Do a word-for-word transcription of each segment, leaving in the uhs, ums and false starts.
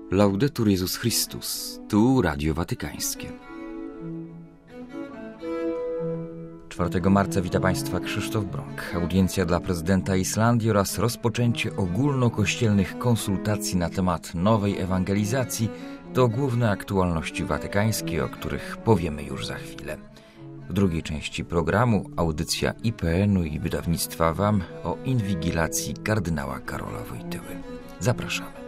Laudetur Jezus Chrystus, tu Radio Watykańskie. czwartego marca wita Państwa Krzysztof Brąk. Audiencja dla prezydenta Islandii oraz rozpoczęcie ogólnokościelnych konsultacji na temat nowej ewangelizacji to główne aktualności watykańskie, o których powiemy już za chwilę. W drugiej części programu audycja I P N-u i wydawnictwa W A M o inwigilacji kardynała Karola Wojtyły. Zapraszamy.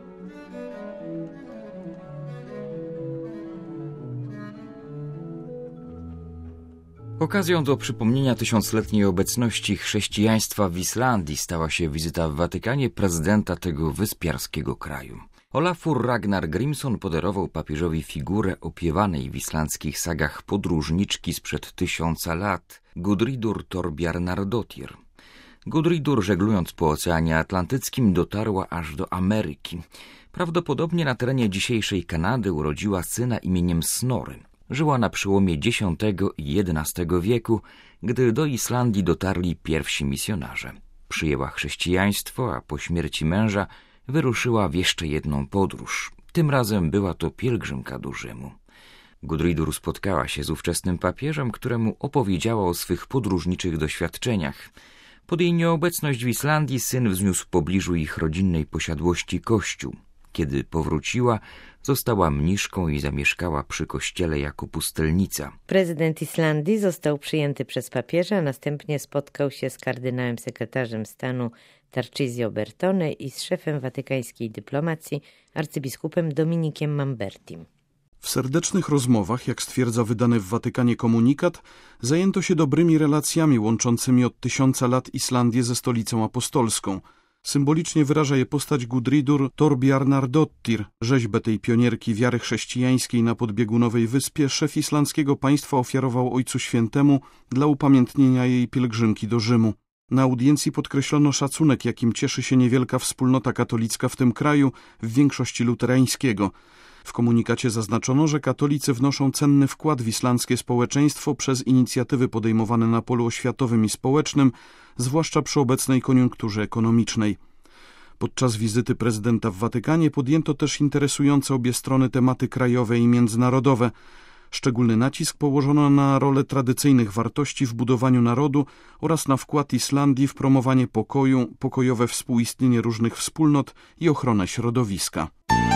Okazją do przypomnienia tysiącletniej obecności chrześcijaństwa w Islandii stała się wizyta w Watykanie prezydenta tego wyspiarskiego kraju. Olafur Ragnar Grímsson podarował papieżowi figurę opiewanej w islandzkich sagach podróżniczki sprzed tysiąca lat, Gudridur Torbjarnardóttir. Gudridur, żeglując po Oceanie Atlantyckim, dotarła aż do Ameryki. Prawdopodobnie na terenie dzisiejszej Kanady urodziła syna imieniem Snorry. Żyła na przełomie dziesiątego i jedenastego wieku, gdy do Islandii dotarli pierwsi misjonarze. Przyjęła chrześcijaństwo, a po śmierci męża wyruszyła w jeszcze jedną podróż. Tym razem była to pielgrzymka do Rzymu. Gudridur spotkała się z ówczesnym papieżem, któremu opowiedziała o swych podróżniczych doświadczeniach. Pod jej nieobecność w Islandii syn wzniósł w pobliżu ich rodzinnej posiadłości kościół. Kiedy powróciła, została mniszką i zamieszkała przy kościele jako pustelnica. Prezydent Islandii został przyjęty przez papieża, następnie spotkał się z kardynałem sekretarzem stanu Tarcisio Bertone i z szefem watykańskiej dyplomacji, arcybiskupem Dominikiem Mambertim. W serdecznych rozmowach, jak stwierdza wydany w Watykanie komunikat, zajęto się dobrymi relacjami łączącymi od tysiąca lat Islandię ze stolicą apostolską. Symbolicznie wyraża je postać Gudridur Torbjarnardóttir. Rzeźbę tej pionierki wiary chrześcijańskiej na podbiegunowej wyspie szef islandzkiego państwa ofiarował Ojcu Świętemu dla upamiętnienia jej pielgrzymki do Rzymu. Na audiencji podkreślono szacunek, jakim cieszy się niewielka wspólnota katolicka w tym kraju, w większości luterańskiego. W komunikacie zaznaczono, że katolicy wnoszą cenny wkład w islandzkie społeczeństwo przez inicjatywy podejmowane na polu oświatowym i społecznym, zwłaszcza przy obecnej koniunkturze ekonomicznej. Podczas wizyty prezydenta w Watykanie podjęto też interesujące obie strony tematy krajowe i międzynarodowe. Szczególny nacisk położono na rolę tradycyjnych wartości w budowaniu narodu oraz na wkład Islandii w promowanie pokoju, pokojowe współistnienie różnych wspólnot i ochronę środowiska.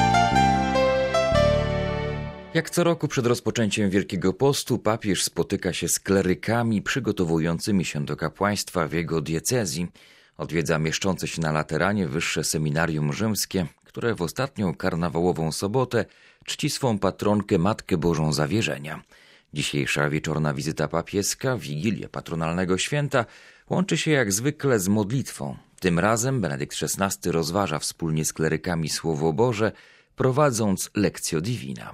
Jak co roku przed rozpoczęciem Wielkiego Postu papież spotyka się z klerykami przygotowującymi się do kapłaństwa w jego diecezji. Odwiedza mieszczące się na Lateranie Wyższe Seminarium Rzymskie, które w ostatnią karnawałową sobotę czci swą patronkę Matkę Bożą Zawierzenia. Dzisiejsza wieczorna wizyta papieska, Wigilia Patronalnego Święta, łączy się jak zwykle z modlitwą. Tym razem Benedykt szesnasty rozważa wspólnie z klerykami Słowo Boże, prowadząc Lectio Divina.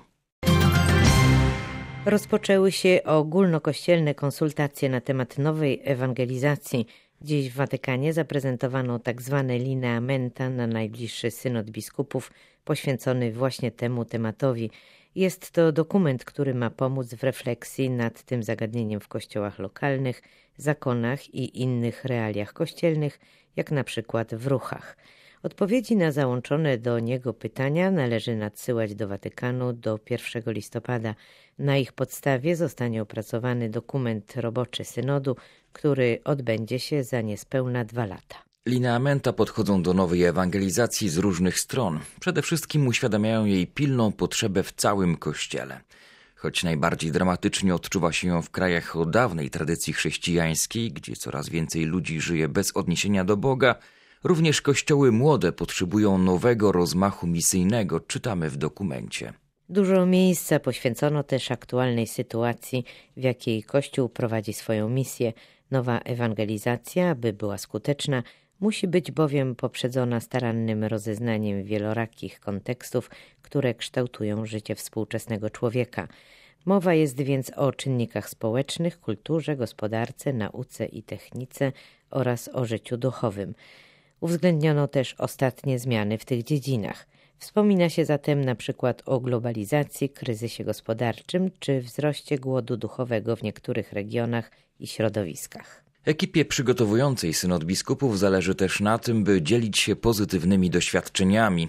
Rozpoczęły się ogólnokościelne konsultacje na temat nowej ewangelizacji. Dziś w Watykanie zaprezentowano tzw. lineamenta na najbliższy synod biskupów poświęcony właśnie temu tematowi. Jest to dokument, który ma pomóc w refleksji nad tym zagadnieniem w kościołach lokalnych, zakonach i innych realiach kościelnych, jak na przykład w ruchach. Odpowiedzi na załączone do niego pytania należy nadsyłać do Watykanu do pierwszego listopada. Na ich podstawie zostanie opracowany dokument roboczy synodu, który odbędzie się za niespełna dwa lata. Lineamenta podchodzą do nowej ewangelizacji z różnych stron. Przede wszystkim uświadamiają jej pilną potrzebę w całym Kościele. Choć najbardziej dramatycznie odczuwa się ją w krajach o dawnej tradycji chrześcijańskiej, gdzie coraz więcej ludzi żyje bez odniesienia do Boga, również kościoły młode potrzebują nowego rozmachu misyjnego, czytamy w dokumencie. Dużo miejsca poświęcono też aktualnej sytuacji, w jakiej Kościół prowadzi swoją misję. Nowa ewangelizacja, aby była skuteczna, musi być bowiem poprzedzona starannym rozeznaniem wielorakich kontekstów, które kształtują życie współczesnego człowieka. Mowa jest więc o czynnikach społecznych, kulturze, gospodarce, nauce i technice oraz o życiu duchowym. Uwzględniono też ostatnie zmiany w tych dziedzinach. Wspomina się zatem na przykład o globalizacji, kryzysie gospodarczym czy wzroście głodu duchowego w niektórych regionach i środowiskach. Ekipie przygotowującej synod biskupów zależy też na tym, by dzielić się pozytywnymi doświadczeniami.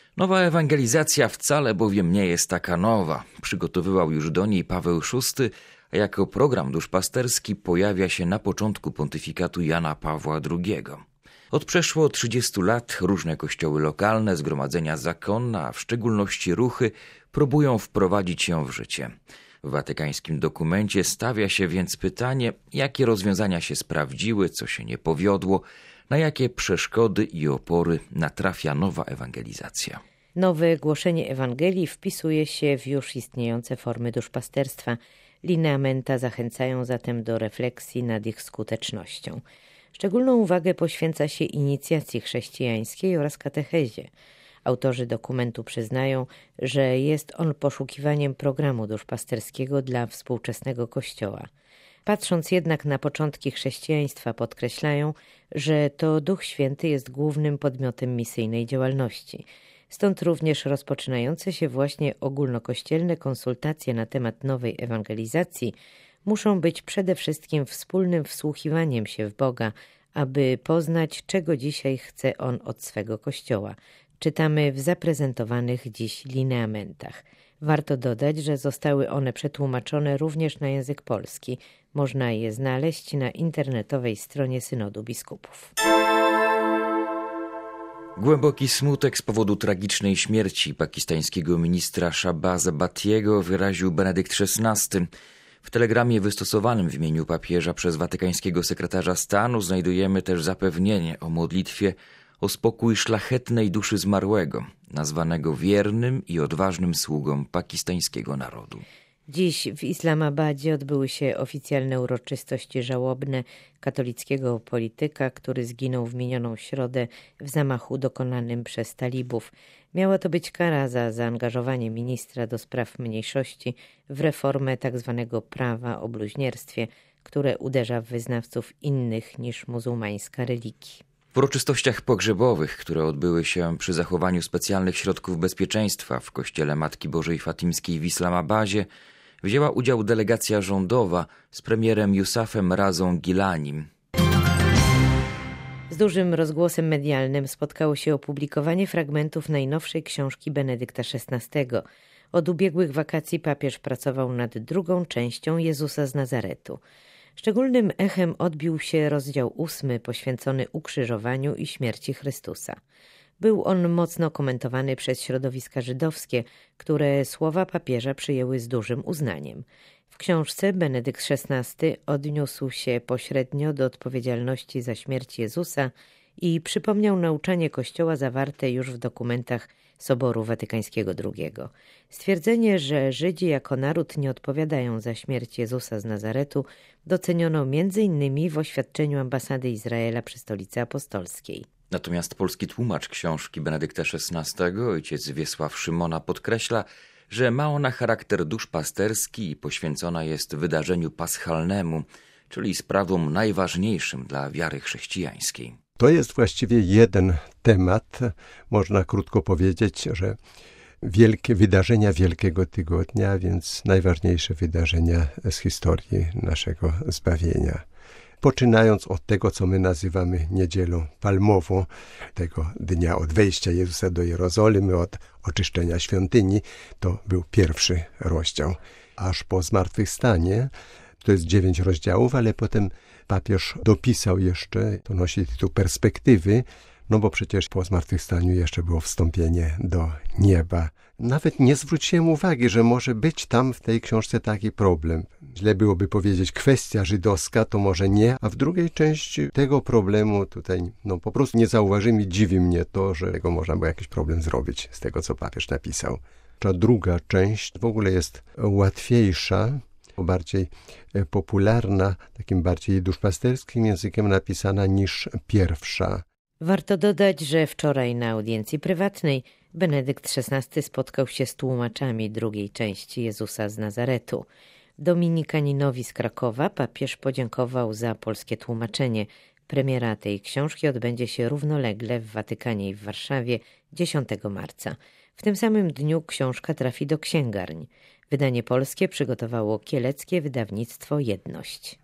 Nowa ewangelizacja wcale bowiem nie jest taka nowa. Przygotowywał już do niej Paweł szósty, a jako program duszpasterski pojawia się na początku pontyfikatu Jana Pawła drugiego. Od przeszło trzydziestu lat różne kościoły lokalne, zgromadzenia zakonne, a w szczególności ruchy, próbują wprowadzić ją w życie. W watykańskim dokumencie stawia się więc pytanie, jakie rozwiązania się sprawdziły, co się nie powiodło, na jakie przeszkody i opory natrafia nowa ewangelizacja. Nowe głoszenie Ewangelii wpisuje się w już istniejące formy duszpasterstwa. Lineamenta zachęcają zatem do refleksji nad ich skutecznością. Szczególną uwagę poświęca się inicjacji chrześcijańskiej oraz katechezie. Autorzy dokumentu przyznają, że jest on poszukiwaniem programu duszpasterskiego dla współczesnego Kościoła. Patrząc jednak na początki chrześcijaństwa, podkreślają, że to Duch Święty jest głównym podmiotem misyjnej działalności. Stąd również rozpoczynające się właśnie ogólnokościelne konsultacje na temat nowej ewangelizacji muszą być przede wszystkim wspólnym wsłuchiwaniem się w Boga, aby poznać, czego dzisiaj chce On od swego Kościoła. Czytamy w zaprezentowanych dziś lineamentach. Warto dodać, że zostały one przetłumaczone również na język polski. Można je znaleźć na internetowej stronie Synodu Biskupów. Głęboki smutek z powodu tragicznej śmierci pakistańskiego ministra Shahbaza Bhattiego wyraził Benedykt szesnasty. W telegramie wystosowanym w imieniu papieża przez watykańskiego sekretarza stanu znajdujemy też zapewnienie o modlitwie o spokój szlachetnej duszy zmarłego, nazwanego wiernym i odważnym sługą pakistańskiego narodu. Dziś w Islamabadzie odbyły się oficjalne uroczystości żałobne katolickiego polityka, który zginął w minioną środę w zamachu dokonanym przez talibów. Miała to być kara za zaangażowanie ministra do spraw mniejszości w reformę tzw. prawa o bluźnierstwie, które uderza w wyznawców innych niż muzułmańska religii. W uroczystościach pogrzebowych, które odbyły się przy zachowaniu specjalnych środków bezpieczeństwa w kościele Matki Bożej Fatimskiej w Islamabadzie, wzięła udział delegacja rządowa z premierem Yusufem Razą Gilanim. Z dużym rozgłosem medialnym spotkało się opublikowanie fragmentów najnowszej książki Benedykta szesnastego. Od ubiegłych wakacji papież pracował nad drugą częścią Jezusa z Nazaretu. Szczególnym echem odbił się rozdział ósmy poświęcony ukrzyżowaniu i śmierci Chrystusa. Był on mocno komentowany przez środowiska żydowskie, które słowa papieża przyjęły z dużym uznaniem. W książce Benedykt szesnasty odniósł się pośrednio do odpowiedzialności za śmierć Jezusa i przypomniał nauczanie Kościoła zawarte już w dokumentach Soboru Watykańskiego drugiego. Stwierdzenie, że Żydzi jako naród nie odpowiadają za śmierć Jezusa z Nazaretu, doceniono między innymi w oświadczeniu ambasady Izraela przy Stolicy Apostolskiej. Natomiast polski tłumacz książki Benedykta szesnastego, ojciec Wiesław Szymona, podkreśla, że ma ona charakter duszpasterski i poświęcona jest wydarzeniu paschalnemu, czyli sprawom najważniejszym dla wiary chrześcijańskiej. To jest właściwie jeden temat, można krótko powiedzieć, że wielkie wydarzenia Wielkiego Tygodnia, więc najważniejsze wydarzenia z historii naszego zbawienia. Poczynając od tego, co my nazywamy Niedzielą Palmową, tego dnia od wejścia Jezusa do Jerozolimy, od oczyszczenia świątyni, to był pierwszy rozdział. Aż po zmartwychwstanie, to jest dziewięć rozdziałów, ale potem papież dopisał jeszcze, to nosi tytuł Perspektywy, no bo przecież po zmartwychwstaniu jeszcze było wstąpienie do nieba. Nawet nie zwróciłem uwagi, że może być tam w tej książce taki problem. Źle byłoby powiedzieć kwestia żydowska, to może nie, a w drugiej części tego problemu tutaj no po prostu nie zauważymy. Dziwi mnie to, że tego można było jakiś problem zrobić z tego, co papież napisał. Ta druga część w ogóle jest łatwiejsza, bardziej popularna, takim bardziej duszpasterskim językiem napisana niż pierwsza. Warto dodać, że wczoraj na audiencji prywatnej Benedykt szesnasty spotkał się z tłumaczami drugiej części Jezusa z Nazaretu. Dominikaninowi z Krakowa papież podziękował za polskie tłumaczenie. Premiera tej książki odbędzie się równolegle w Watykanie i w Warszawie dziesiątego marca. W tym samym dniu książka trafi do księgarni. Wydanie polskie przygotowało kieleckie wydawnictwo Jedność.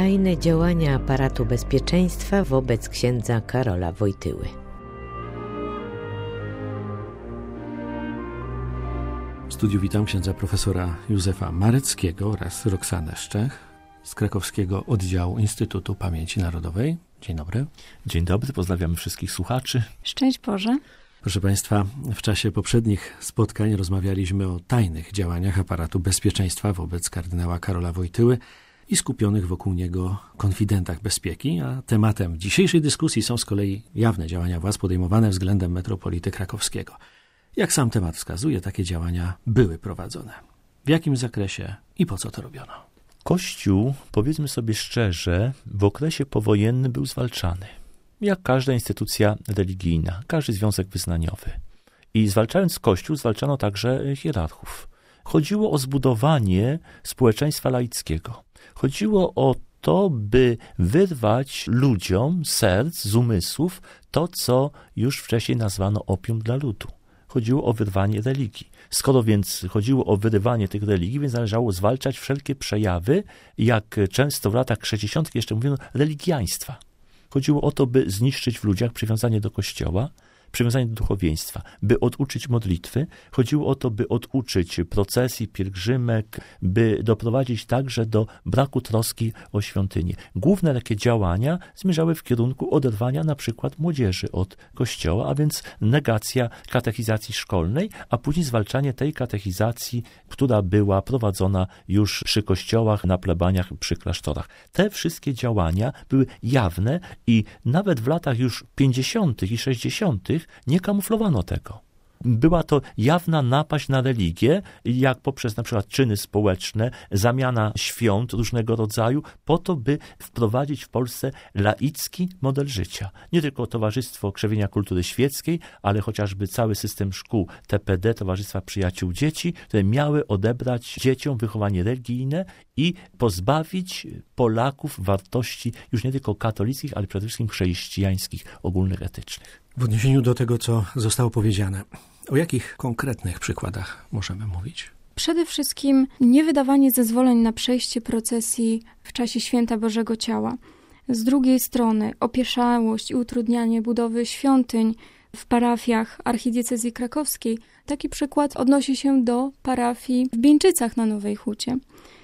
Tajne działania aparatu bezpieczeństwa wobec księdza Karola Wojtyły. W studiu witam księdza profesora Józefa Mareckiego oraz Roxanę Szczech z krakowskiego oddziału Instytutu Pamięci Narodowej. Dzień dobry. Dzień dobry, pozdrawiam wszystkich słuchaczy. Szczęść Boże. Proszę Państwa, w czasie poprzednich spotkań rozmawialiśmy o tajnych działaniach aparatu bezpieczeństwa wobec kardynała Karola Wojtyły i skupionych wokół niego konfidentach bezpieki, a tematem dzisiejszej dyskusji są z kolei jawne działania władz podejmowane względem metropolity krakowskiego. Jak sam temat wskazuje, takie działania były prowadzone. W jakim zakresie i po co to robiono? Kościół, powiedzmy sobie szczerze, w okresie powojennym był zwalczany. Jak każda instytucja religijna, każdy związek wyznaniowy. I zwalczając Kościół, zwalczano także hierarchów. Chodziło o zbudowanie społeczeństwa laickiego. Chodziło o to, by wyrwać ludziom z serc, z umysłów to, co już wcześniej nazwano opium dla ludu. Chodziło o wyrwanie religii. Skoro więc chodziło o wyrywanie tych religii, więc należało zwalczać wszelkie przejawy, jak często w latach sześćdziesiątych jeszcze mówiono, religiaństwa. Chodziło o to, by zniszczyć w ludziach przywiązanie do Kościoła, przywiązanie do duchowieństwa, by oduczyć modlitwy. Chodziło o to, by oduczyć procesji, pielgrzymek, by doprowadzić także do braku troski o świątynię. Główne takie działania zmierzały w kierunku oderwania na przykład młodzieży od Kościoła, a więc negacja katechizacji szkolnej, a później zwalczanie tej katechizacji, która była prowadzona już przy kościołach, na plebaniach, przy klasztorach. Te wszystkie działania były jawne i nawet w latach już pięćdziesiątych i sześćdziesiątych nie kamuflowano tego. Była to jawna napaść na religię, jak poprzez na przykład czyny społeczne, zamiana świąt różnego rodzaju, po to, by wprowadzić w Polsce laicki model życia. Nie tylko Towarzystwo Krzewienia Kultury Świeckiej, ale chociażby cały system szkół T P D, Towarzystwa Przyjaciół Dzieci, które miały odebrać dzieciom wychowanie religijne i pozbawić Polaków wartości już nie tylko katolickich, ale przede wszystkim chrześcijańskich, ogólnych, etycznych. W odniesieniu do tego, co zostało powiedziane, o jakich konkretnych przykładach możemy mówić? Przede wszystkim niewydawanie zezwoleń na przejście procesji w czasie Święta Bożego Ciała. Z drugiej strony opieszałość i utrudnianie budowy świątyń w parafiach archidiecezji krakowskiej. Taki przykład odnosi się do parafii w Bieńczycach na Nowej Hucie.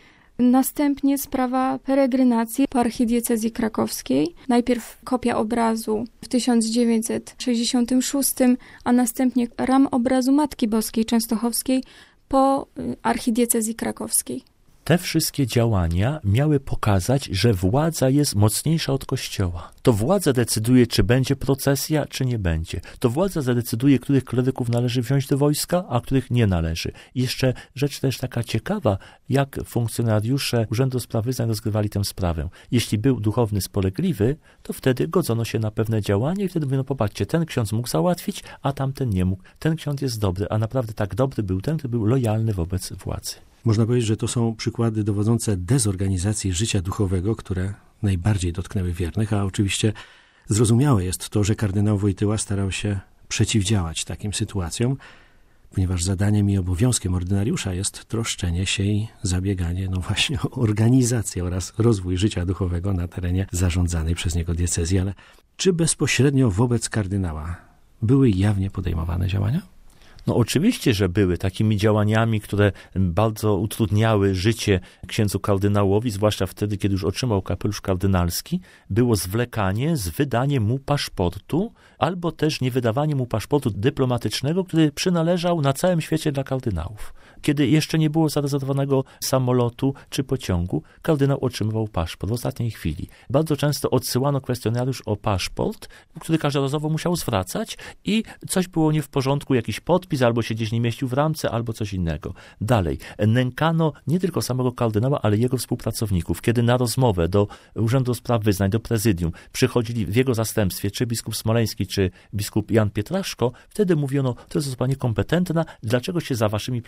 Następnie sprawa peregrynacji po archidiecezji krakowskiej. Najpierw kopia obrazu w tysiąc dziewięćset sześćdziesiątym szóstym, a następnie ram obrazu Matki Boskiej Częstochowskiej po archidiecezji krakowskiej. Te wszystkie działania miały pokazać, że władza jest mocniejsza od Kościoła. To władza decyduje, czy będzie procesja, czy nie będzie. To władza zadecyduje, których kleryków należy wziąć do wojska, a których nie należy. I jeszcze rzecz też taka ciekawa, jak funkcjonariusze Urzędu Spraw Wyznań rozgrywali tę sprawę. Jeśli był duchowny spolegliwy, to wtedy godzono się na pewne działania i wtedy mówiono, popatrzcie, ten ksiądz mógł załatwić, a tamten nie mógł. Ten ksiądz jest dobry, a naprawdę tak dobry był ten, który był lojalny wobec władzy. Można powiedzieć, że to są przykłady dowodzące dezorganizacji życia duchowego, które najbardziej dotknęły wiernych, a oczywiście zrozumiałe jest to, że kardynał Wojtyła starał się przeciwdziałać takim sytuacjom, ponieważ zadaniem i obowiązkiem ordynariusza jest troszczenie się i zabieganie no właśnie o organizację oraz rozwój życia duchowego na terenie zarządzanej przez niego diecezji. Ale czy bezpośrednio wobec kardynała były jawnie podejmowane działania? No oczywiście, że były takimi działaniami, które bardzo utrudniały życie księdzu kardynałowi, zwłaszcza wtedy, kiedy już otrzymał kapelusz kardynalski, było zwlekanie z wydaniem mu paszportu, albo też niewydawanie mu paszportu dyplomatycznego, który przynależał na całym świecie dla kardynałów. Kiedy jeszcze nie było zarezerwowanego samolotu czy pociągu, kardynał otrzymywał paszport w ostatniej chwili. Bardzo często odsyłano kwestionariusz o paszport, który każdorazowo musiał zwracać i coś było nie w porządku, jakiś podpis, albo się gdzieś nie mieścił w ramce, albo coś innego. Dalej, nękano nie tylko samego kardynała, ale jego współpracowników. Kiedy na rozmowę do Urzędu Spraw Wyznań, do prezydium przychodzili w jego zastępstwie czy biskup Smoleński, czy biskup Jan Pietraszko, wtedy mówiono, to jest osoba niekompetentna, dlaczego się za waszymi plecami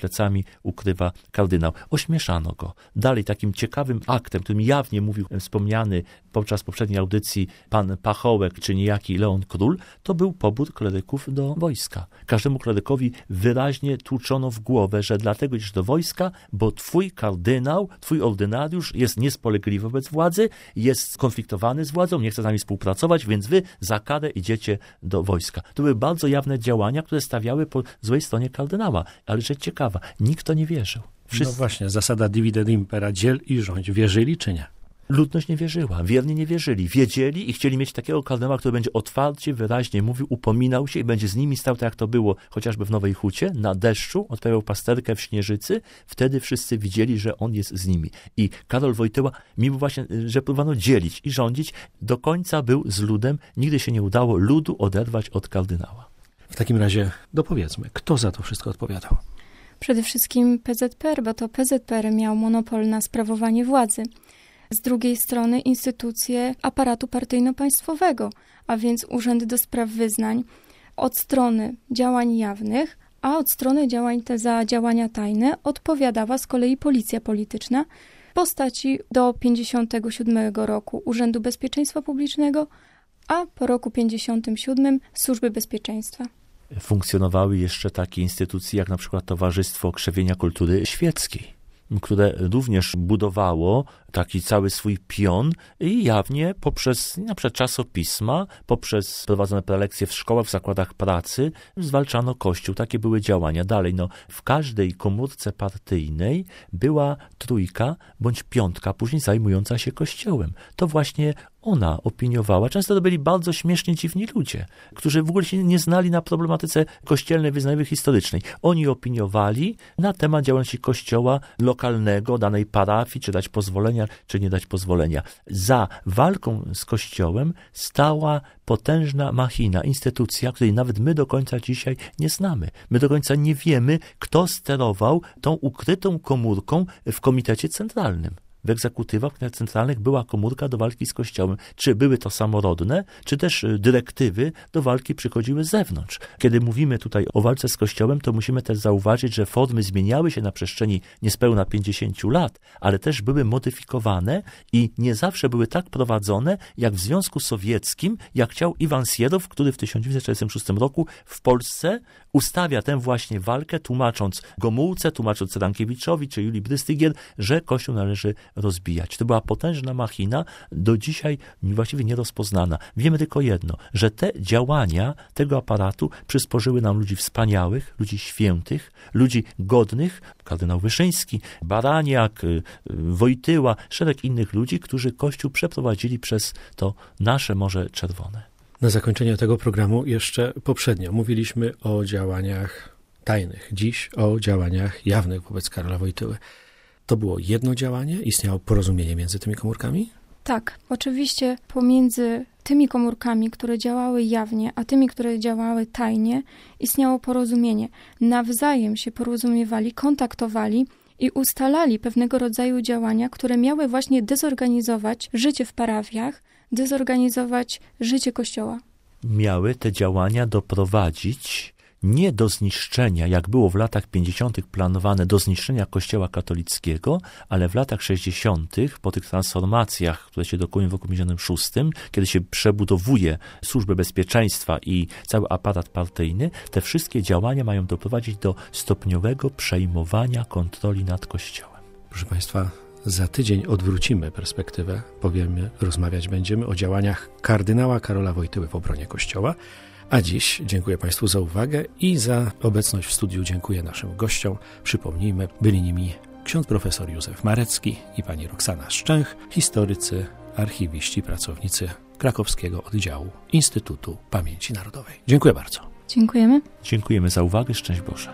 ukrywa kardynał. Ośmieszano go. Dalej takim ciekawym aktem, którym jawnie mówił wspomniany podczas poprzedniej audycji pan Pachołek, czy niejaki Leon Król, to był pobór kleryków do wojska. Każdemu klerykowi wyraźnie tłuczono w głowę, że dlatego idziesz do wojska, bo twój kardynał, twój ordynariusz jest niespolegliwy wobec władzy, jest skonfliktowany z władzą, nie chce z nami współpracować, więc wy za karę idziecie do wojska. To były bardzo jawne działania, które stawiały po złej stronie kardynała. Ale rzecz ciekawa, nikt to nie wierzył. Wszyscy... No właśnie, zasada divide et impera, dziel i rządź. Wierzyli czy nie? Ludność nie wierzyła, wierni nie wierzyli. Wiedzieli i chcieli mieć takiego kardynała, który będzie otwarcie, wyraźnie mówił, upominał się i będzie z nimi stał tak, jak to było chociażby w Nowej Hucie, na deszczu, odprawiał pasterkę w Śnieżycy. Wtedy wszyscy widzieli, że on jest z nimi. I Karol Wojtyła, mimo właśnie, że próbowano dzielić i rządzić, do końca był z ludem. Nigdy się nie udało ludu oderwać od kardynała. W takim razie dopowiedzmy, kto za to wszystko odpowiadał? Przede wszystkim P Z P R, bo to P Z P R miał monopol na sprawowanie władzy. Z drugiej strony instytucje aparatu partyjno-państwowego, a więc urzędy do spraw wyznań, od strony działań jawnych, a od strony działań te za działania tajne odpowiadała z kolei policja polityczna w postaci do pięćdziesiątego siódmego roku Urzędu Bezpieczeństwa Publicznego, a po roku pięćdziesiątym siódmym Służby Bezpieczeństwa. Funkcjonowały jeszcze takie instytucje jak na przykład Towarzystwo Krzewienia Kultury Świeckiej, które również budowało taki cały swój pion i jawnie poprzez na przykład czasopisma, poprzez prowadzone prelekcje w szkołach, w zakładach pracy zwalczano Kościół. Takie były działania. Dalej, no, w każdej komórce partyjnej była trójka bądź piątka, później zajmująca się Kościołem. To właśnie ona opiniowała. Często to byli bardzo śmiesznie dziwni ludzie, którzy w ogóle się nie znali na problematyce kościelnej, wyznaniowej, historycznej. Oni opiniowali na temat działalności Kościoła lokalnego, danej parafii, czy dać pozwolenia, czy nie dać pozwolenia. Za walką z Kościołem stała potężna machina, instytucja, której nawet my do końca dzisiaj nie znamy. My do końca nie wiemy, kto sterował tą ukrytą komórką w Komitecie Centralnym. W egzekutywach centralnych była komórka do walki z Kościołem. Czy były to samorodne, czy też dyrektywy do walki przychodziły z zewnątrz. Kiedy mówimy tutaj o walce z Kościołem, to musimy też zauważyć, że formy zmieniały się na przestrzeni niespełna pięćdziesięciu lat, ale też były modyfikowane i nie zawsze były tak prowadzone, jak w Związku Sowieckim, jak chciał Iwan Sierow, który w tysiąc dziewięćset czterdziestym szóstym roku w Polsce ustawia tę właśnie walkę, tłumacząc Gomułce, tłumacząc Rankiewiczowi czy Julii Brystygier, że Kościół należy rozbijać. To była potężna machina, do dzisiaj właściwie nierozpoznana. Wiemy tylko jedno, że te działania tego aparatu przysporzyły nam ludzi wspaniałych, ludzi świętych, ludzi godnych, kardynał Wyszyński, Baraniak, Wojtyła, szereg innych ludzi, którzy Kościół przeprowadzili przez to nasze Morze Czerwone. Na zakończenie tego programu jeszcze poprzednio mówiliśmy o działaniach tajnych, dziś o działaniach jawnych wobec Karola Wojtyły. To było jedno działanie? Istniało porozumienie między tymi komórkami? Tak, oczywiście pomiędzy tymi komórkami, które działały jawnie, a tymi, które działały tajnie, istniało porozumienie. Nawzajem się porozumiewali, kontaktowali i ustalali pewnego rodzaju działania, które miały właśnie dezorganizować życie w parafiach, dezorganizować życie Kościoła. Miały te działania doprowadzić nie do zniszczenia, jak było w latach pięćdziesiątych planowane, do zniszczenia Kościoła katolickiego, ale w latach sześćdziesiątych, po tych transformacjach, które się dokonują w roku pięćdziesiątym szóstym, kiedy się przebudowuje służbę bezpieczeństwa i cały aparat partyjny, te wszystkie działania mają doprowadzić do stopniowego przejmowania kontroli nad Kościołem. Proszę Państwa, za tydzień odwrócimy perspektywę, powiemy, rozmawiać będziemy o działaniach kardynała Karola Wojtyły w obronie Kościoła. A dziś dziękuję Państwu za uwagę i za obecność w studiu dziękuję naszym gościom. Przypomnijmy, byli nimi ksiądz profesor Józef Marecki i pani Roxana Szczęch, historycy, archiwiści, pracownicy krakowskiego oddziału Instytutu Pamięci Narodowej. Dziękuję bardzo. Dziękujemy. Dziękujemy za uwagę. Szczęść Boże.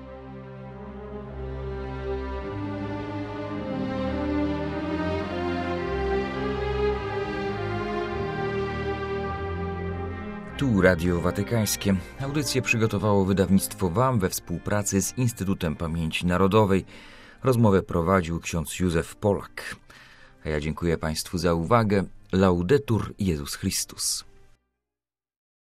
Tu Radio Watykańskie. Audycję przygotowało wydawnictwo W A M we współpracy z Instytutem Pamięci Narodowej. Rozmowę prowadził ksiądz Józef Polak. A ja dziękuję Państwu za uwagę. Laudetur Jezus Chrystus.